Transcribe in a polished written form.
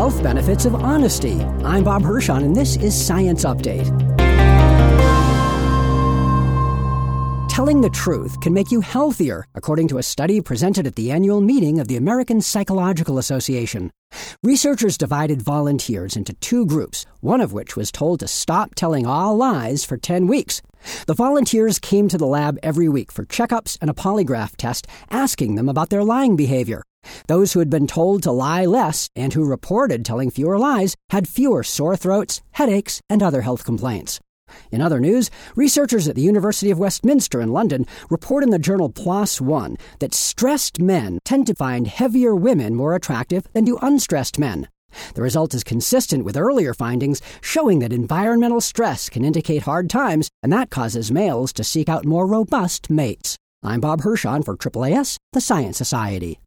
health benefits of honesty. I'm Bob Hirschon, and this is Science Update. Telling the truth can make you healthier, according to a study presented at the annual meeting of the American Psychological Association. Researchers divided volunteers into two groups, one of which was told to stop telling all lies for 10 weeks. The volunteers came to the lab every week for checkups and a polygraph test, asking them about their lying behavior. Those who had been told to lie less and who reported telling fewer lies had fewer sore throats, headaches, and other health complaints. In other news, researchers at the University of Westminster in London report in the journal PLOS ONE that stressed men tend to find heavier women more attractive than do unstressed men. The result is consistent with earlier findings showing that environmental stress can indicate hard times, and that causes males to seek out more robust mates. I'm Bob Hirschon for AAAS, the Science Society.